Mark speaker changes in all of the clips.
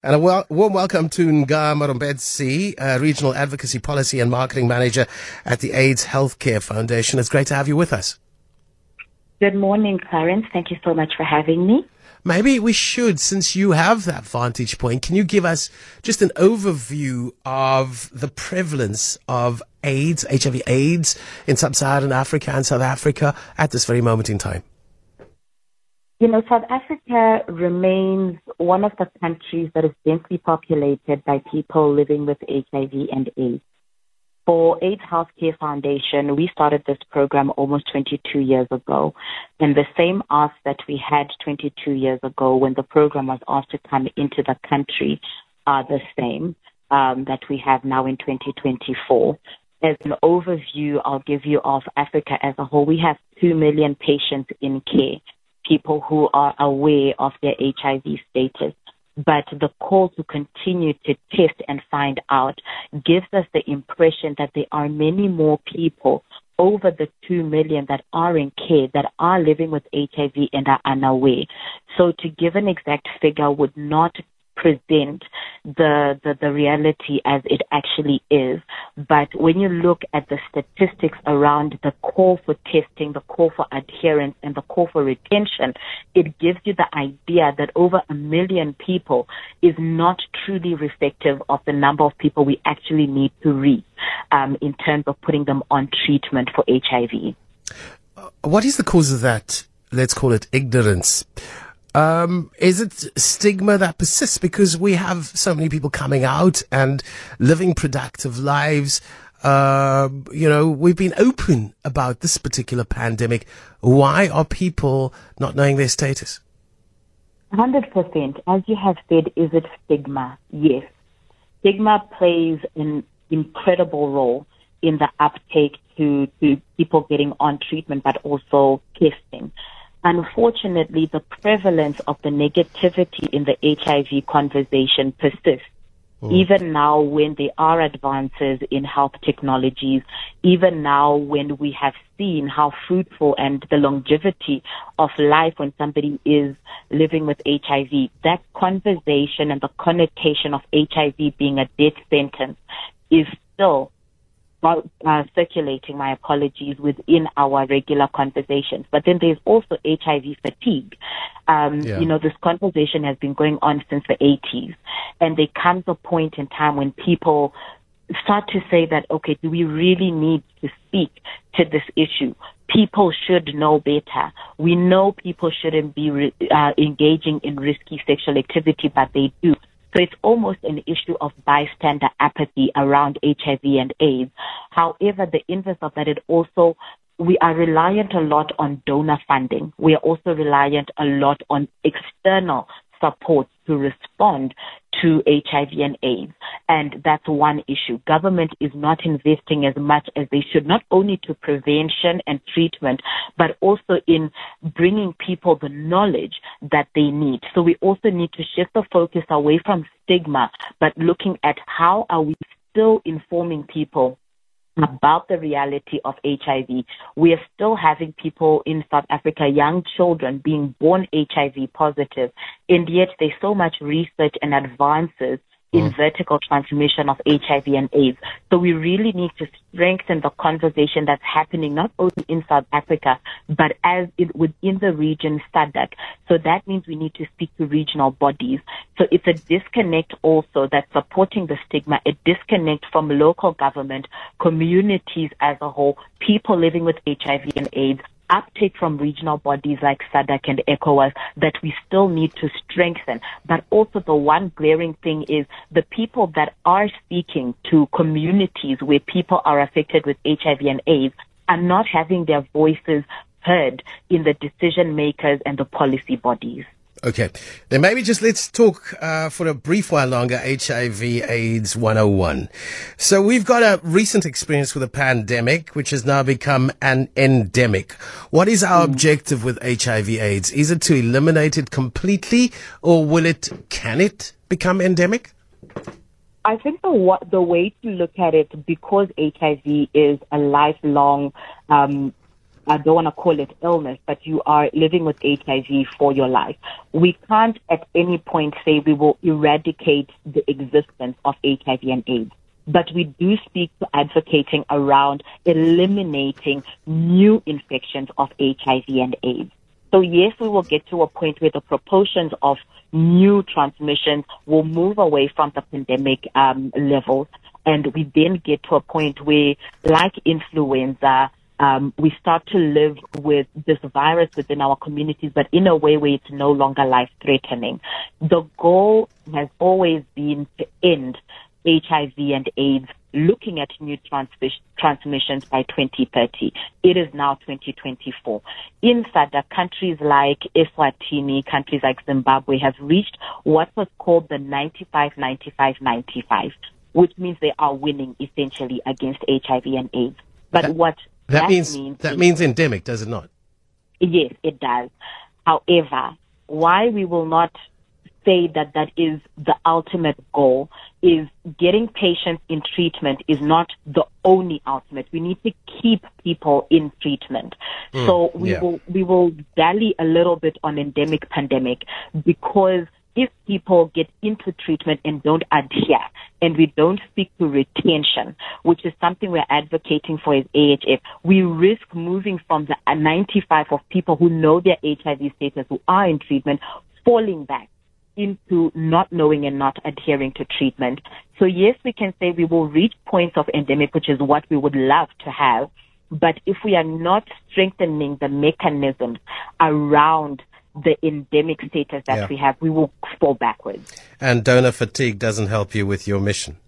Speaker 1: And a warm welcome to Nga Marombedzi, Regional Advocacy Policy and Marketing Manager at the AIDS Healthcare Foundation. It's great to have you with us.
Speaker 2: Good morning, Clarence. Thank you so much for having me.
Speaker 1: Maybe we should, since you have that vantage point, can you give us just an overview of the prevalence of AIDS, HIV AIDS, in sub-Saharan Africa and South Africa at this very moment in time?
Speaker 2: You know, South Africa remains one of the countries that is densely populated by people living with HIV and AIDS. For AIDS Healthcare Foundation, we started this program almost 22 years ago. And the same ask that we had 22 years ago when the program was asked to come into the country are the same that we have now in 2024. As an overview, I'll give you of Africa as a whole. We have 2 million patients in care, people who are aware of their HIV status. But the call to continue to test and find out gives us the impression that there are many more people over the 2 million that are in care, that are living with HIV and are unaware. So to give an exact figure would not present the reality as it actually is. But when you look at the statistics around the call for testing, the call for adherence, and the call for retention, it gives you the idea that over 1 million people is not truly reflective of the number of people we actually need to reach in terms of putting them on treatment for HIV.
Speaker 1: What is the cause of that? Let's call it ignorance. Is it stigma that persists because we have so many people coming out and living productive lives? We've been open about this particular pandemic. Why are people not knowing their status?
Speaker 2: 100%. As you have said, is it stigma? Yes. Stigma plays an incredible role in the uptake to people getting on treatment, but also testing. Unfortunately, the prevalence of the negativity in the HIV conversation persists. Even now when there are advances in health technologies, even now when we have seen how fruitful and the longevity of life when somebody is living with HIV, that conversation and the connotation of HIV being a death sentence is still circulating, my apologies, within our regular conversations. But then there's also HIV fatigue. This conversation has been going on since the 80s. And there comes a point in time when people start to say that, okay, do we really need to speak to this issue? People should know better. We know people shouldn't be engaging in risky sexual activity, but they do. So it's almost an issue of bystander apathy around HIV and AIDS. However, the inverse of that, we are reliant a lot on donor funding. We are also reliant a lot on external support to respond to HIV and AIDS. And that's one issue. Government is not investing as much as they should, not only to prevention and treatment, but also in bringing people the knowledge that they need. So we also need to shift the focus away from stigma, but looking at how are we still informing people about the reality of HIV. We are still having people in South Africa, young children, being born HIV positive, and yet there's so much research and advances in vertical transmission of HIV and AIDS. So we really need to strengthen the conversation that's happening not only in South Africa, but within the region SADC. So that means we need to speak to regional bodies. So it's a disconnect also that's supporting the stigma, a disconnect from local government, communities as a whole, people living with HIV and AIDS, uptake from regional bodies like SADC and ECOWAS that we still need to strengthen. But also the one glaring thing is the people that are speaking to communities where people are affected with HIV and AIDS are not having their voices heard in the decision makers and the policy bodies.
Speaker 1: Okay, then maybe just let's talk for a brief while longer HIV AIDS 101. So we've got a recent experience with a pandemic which has now become an endemic. What is our objective with HIV AIDS? Is it to eliminate it completely, or can it become endemic?
Speaker 2: I think the way to look at it, because HIV is a lifelong I don't want to call it illness, but you are living with HIV for your life. We can't at any point say we will eradicate the existence of HIV and AIDS. But we do speak to advocating around eliminating new infections of HIV and AIDS. So yes, we will get to a point where the proportions of new transmissions will move away from the pandemic levels, and we then get to a point where, like influenza, we start to live with this virus within our communities, but in a way where it's no longer life-threatening. The goal has always been to end HIV and AIDS, looking at new transmissions by 2030. It is now 2024. In SADC, countries like Eswatini, countries like Zimbabwe have reached what was called the 95-95-95, which means they are winning essentially against HIV and AIDS. But that
Speaker 1: means endemic, does it not?
Speaker 2: Yes, it does. However, why we will not say that is the ultimate goal is getting patients in treatment is not the only ultimate. We need to keep people in treatment. So we will dally a little bit on endemic pandemic, because if people get into treatment and don't adhere, and we don't speak to retention, which is something we're advocating for as AHF, we risk moving from the 95 of people who know their HIV status, who are in treatment, falling back into not knowing and not adhering to treatment. So yes, we can say we will reach points of endemic, which is what we would love to have. But if we are not strengthening the mechanisms around the endemic status that we have, we will fall backwards.
Speaker 1: And donor fatigue doesn't help you with your mission.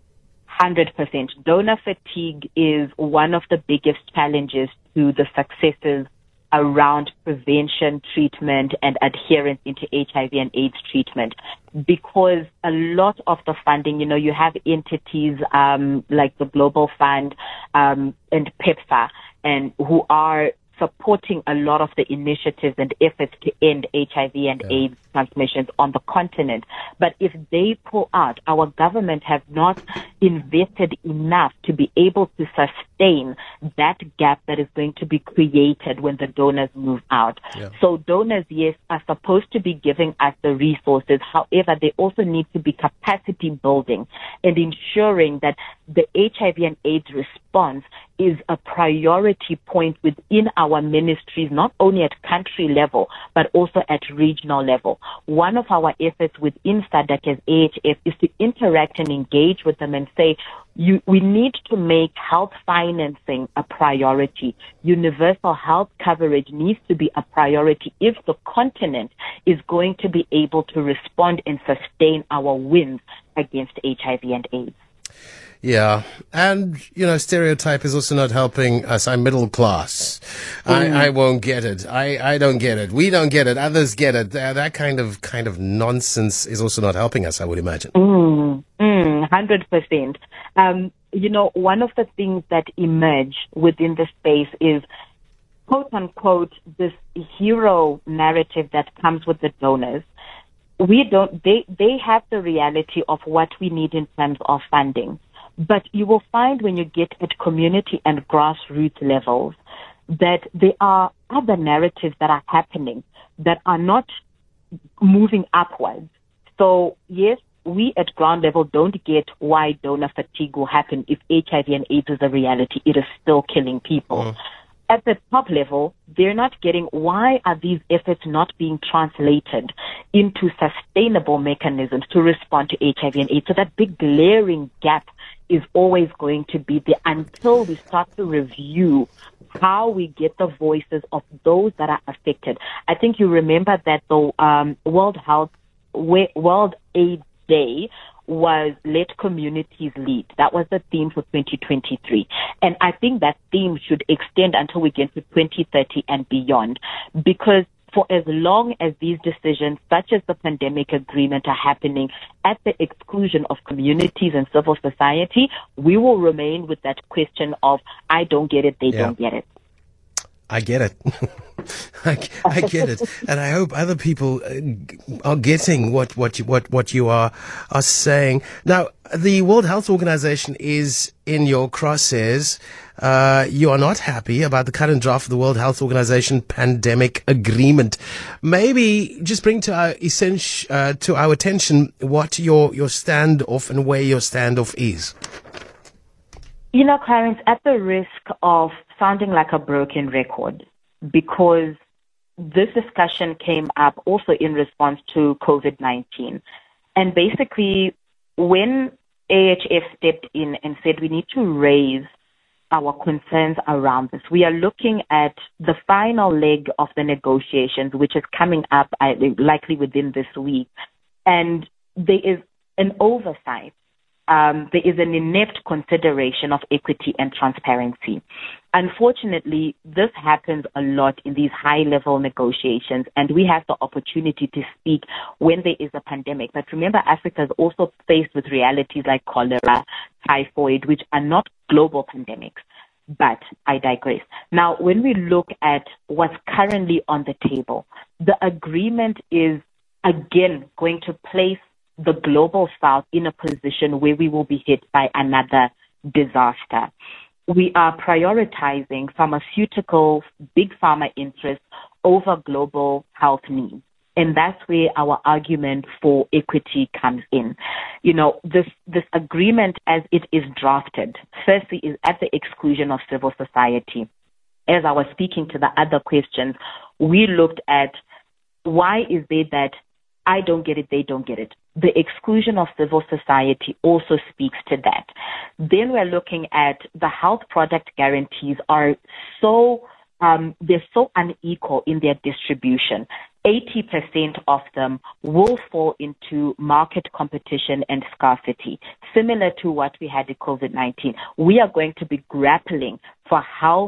Speaker 2: 100%. Donor fatigue is one of the biggest challenges to the successes around prevention, treatment, and adherence into HIV and AIDS treatment, because a lot of the funding, you have entities like the Global Fund and PEPFAR, and who are supporting a lot of the initiatives and efforts to end HIV and AIDS transmissions on the continent. But if they pull out, our government have not invested enough to be able to sustain that gap that is going to be created when the donors move out. So donors, yes, are supposed to be giving us the resources. However, they also need to be capacity building and ensuring that the HIV and AIDS response is a priority point within our ministries, not only at country level, but also at regional level. One of our efforts within SADC as AHF is to interact and engage with them and say, we need to make health financing a priority. Universal health coverage needs to be a priority if the continent is going to be able to respond and sustain our wins against HIV and AIDS.
Speaker 1: Yeah, and, stereotype is also not helping us. I'm middle class. I won't get it. I don't get it. We don't get it. Others get it. That kind of nonsense is also not helping us, I would imagine.
Speaker 2: 100%. One of the things that emerge within the space is, quote unquote, this hero narrative that comes with the donors. They have the reality of what we need in terms of funding. But you will find when you get at community and grassroots levels that there are other narratives that are happening that are not moving upwards. So yes, we at ground level don't get why donor fatigue will happen if HIV and AIDS is a reality. It is still killing people. At the top level, they're not getting why are these efforts not being translated into sustainable mechanisms to respond to HIV and AIDS. So that big glaring gap is always going to be there until we start to review how we get the voices of those that are affected. I think you remember that the World AIDS Day was let communities lead. That was the theme for 2023. And I think that theme should extend until we get to 2030 and beyond, because for as long as these decisions, such as the pandemic agreement, are happening at the exclusion of communities and civil society, we will remain with that question of, I don't get it, they don't get it.
Speaker 1: I get it. I get it, and I hope other people are getting what you are saying. Now, the World Health Organization is in your crosshairs. you are not happy about the current draft of the World Health Organization pandemic agreement. Maybe just bring to our attention what your standoff and where your standoff is.
Speaker 2: Clarence, at the risk of sounding like a broken record, because this discussion came up also in response to COVID-19. And basically, when AHF stepped in and said we need to raise our concerns around this, we are looking at the final leg of the negotiations, which is coming up likely within this week. And there is an oversight. There is an inept consideration of equity and transparency. Unfortunately, this happens a lot in these high-level negotiations, and we have the opportunity to speak when there is a pandemic. But remember, Africa is also faced with realities like cholera, typhoid, which are not global pandemics. But I digress. Now, when we look at what's currently on the table, the agreement is, again, going to place the global south in a position where we will be hit by another disaster. We are prioritizing pharmaceuticals, big pharma interests over global health needs. And that's where our argument for equity comes in. This agreement as it is drafted, firstly, is at the exclusion of civil society. As I was speaking to the other questions, we looked at why is there that I don't get it, they don't get it. The exclusion of civil society also speaks to that. Then we're looking at the health product guarantees are they're so unequal in their distribution. 80% of them will fall into market competition and scarcity, similar to what we had in COVID-19. We are going to be grappling for health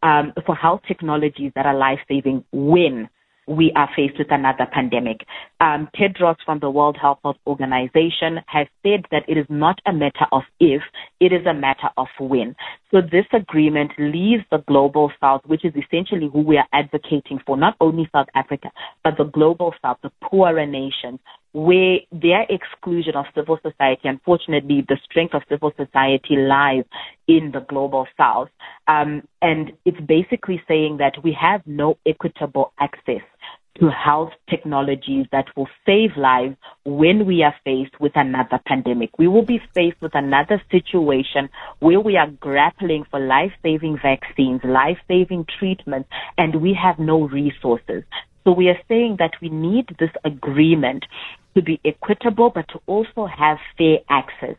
Speaker 2: technologies that are life-saving when we are faced with another pandemic. Tedros from the World Health Organization has said that it is not a matter of if, it is a matter of when. So this agreement leaves the global south, which is essentially who we are advocating for, not only South Africa, but the global south, the poorer nations, where their exclusion of civil society, unfortunately, the strength of civil society lies in the global south. And it's basically saying that we have no equitable access to health technologies that will save lives when we are faced with another pandemic. We will be faced with another situation where we are grappling for life-saving vaccines, life-saving treatments, and we have no resources. So we are saying that we need this agreement to be equitable, but to also have fair access.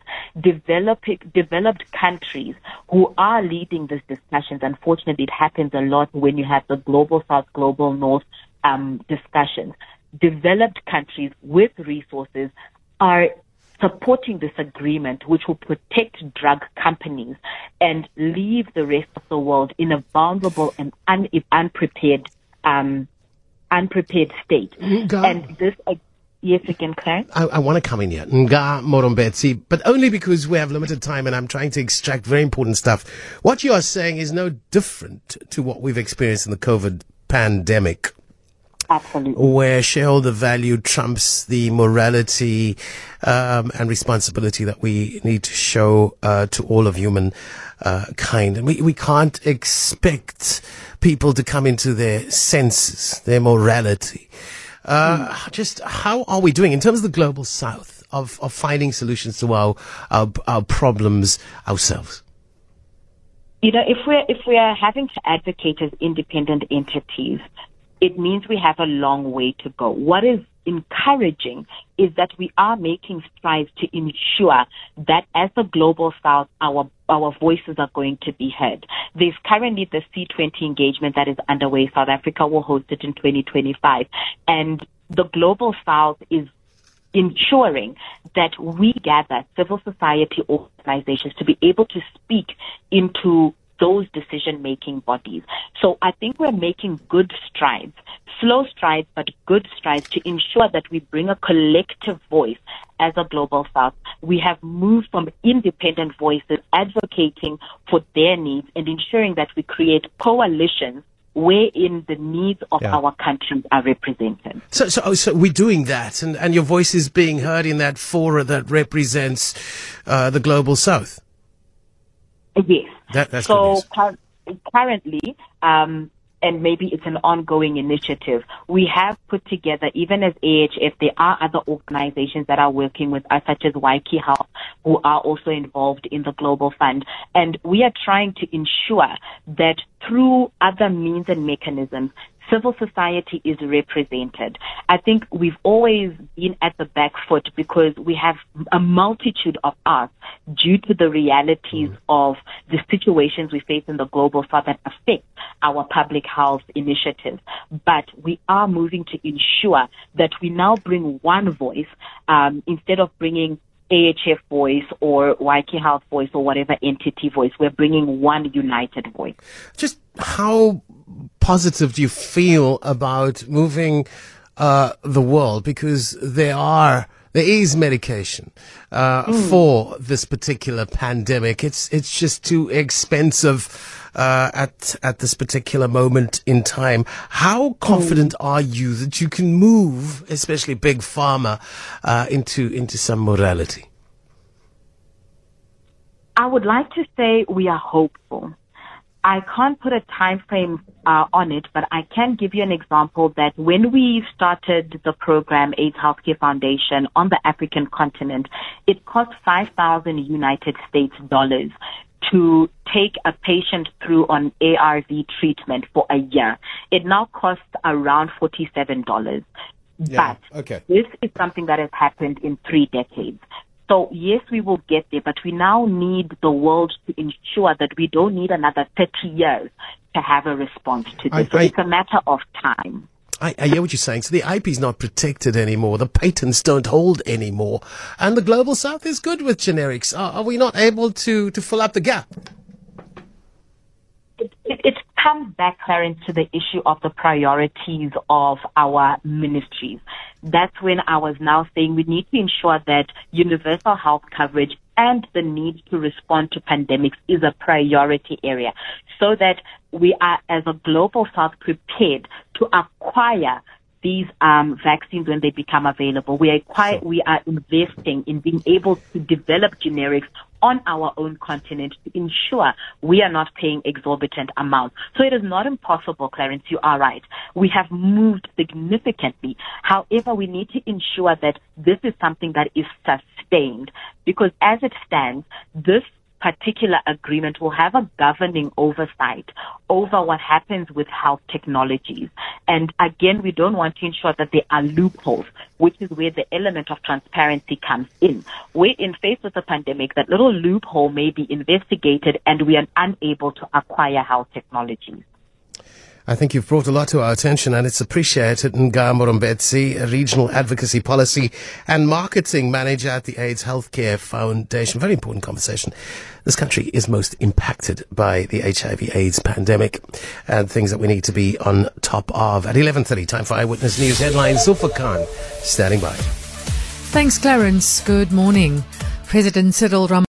Speaker 2: Developed countries who are leading these discussions, unfortunately, it happens a lot when you have the global south, global north discussions. Developed countries with resources are supporting this agreement, which will protect drug companies and leave the rest of the world in a vulnerable and unprepared state. And this, yes, again, Clarence?
Speaker 1: I want to come in here. Nga Morombetsi, but only because we have limited time and I'm trying to extract very important stuff. What you are saying is no different to what we've experienced in the COVID pandemic.
Speaker 2: Absolutely.
Speaker 1: Where shareholder value trumps the morality and responsibility that we need to show to all of human kind. And we can't expect people to come into their senses, their morality. Just how are we doing in terms of the global south of finding solutions to our problems ourselves?
Speaker 2: If we are having to advocate as independent entities, it means we have a long way to go. What is encouraging is that we are making strides to ensure that as the global south, our voices are going to be heard. There's currently the C20 engagement that is underway. South Africa will host it in 2025. And the global south is ensuring that we gather civil society organizations to be able to speak into those decision-making bodies. So I think we're making good strides, slow strides, but good strides to ensure that we bring a collective voice as a global south. We have moved from independent voices advocating for their needs and ensuring that we create coalitions wherein the needs of our countries are represented.
Speaker 1: So we're doing that, and your voice is being heard in that fora that represents the global south.
Speaker 2: Yes.
Speaker 1: That's
Speaker 2: so
Speaker 1: good news.
Speaker 2: Currently, and maybe it's an ongoing initiative, we have put together, even as AHF, there are other organizations that are working with us, such as YK Health, who are also involved in the Global Fund. And we are trying to ensure that through other means and mechanisms, civil society is represented. I think we've always been at the back foot because we have a multitude of us due to the realities of the situations we face in the global south that affect our public health initiatives. But we are moving to ensure that we now bring one voice instead of bringing AHF voice or YK Health voice or whatever entity voice. We're bringing one united voice.
Speaker 1: Just how positive do you feel about moving the world? Because there is medication for this particular pandemic. It's just too expensive at this particular moment in time. How confident are you that you can move, especially big pharma, into some morality?
Speaker 2: I would like to say we are hopeful. I can't put a time frame on it, but I can give you an example that when we started the program, AIDS Healthcare Foundation, on the African continent, it cost $5,000 United States dollars to take a patient through on ARV treatment for a year. It now costs around $47.
Speaker 1: Yeah,
Speaker 2: but
Speaker 1: okay.
Speaker 2: This is something that has happened in 3 decades. So yes, we will get there, but we now need the world to ensure that we don't need another 30 years to have a response to this. So it's a matter of time.
Speaker 1: I hear what you're saying. So the IP is not protected anymore. The patents don't hold anymore. And the Global South is good with generics. Are we not able to fill up the gap?
Speaker 2: It comes back, Clarence, to the issue of the priorities of our ministries. That's when I was now saying we need to ensure that universal health coverage and the need to respond to pandemics is a priority area so that we are, as a global south, prepared to acquire these vaccines when they become available. We are investing in being able to develop generics on our own continent to ensure we are not paying exorbitant amounts. So it is not impossible, Clarence, you are right. We have moved significantly. However, we need to ensure that this is something that is sustained because as it stands, this particular agreement will have a governing oversight over what happens with health technologies. And again, we don't want to ensure that there are loopholes, which is where the element of transparency comes in. We're in faced with a pandemic, that little loophole may be investigated and we are unable to acquire health technologies.
Speaker 1: I think you've brought a lot to our attention and it's appreciated. Ngamo Rombetsi, a Regional Advocacy Policy and Marketing Manager at the AIDS Healthcare Foundation. Very important conversation. This country is most impacted by the HIV/AIDS pandemic and things that we need to be on top of. At 11:30, time for Eyewitness News headlines. Zulfa Khan standing by.
Speaker 3: Thanks, Clarence. Good morning. President Cyril Ramaphosa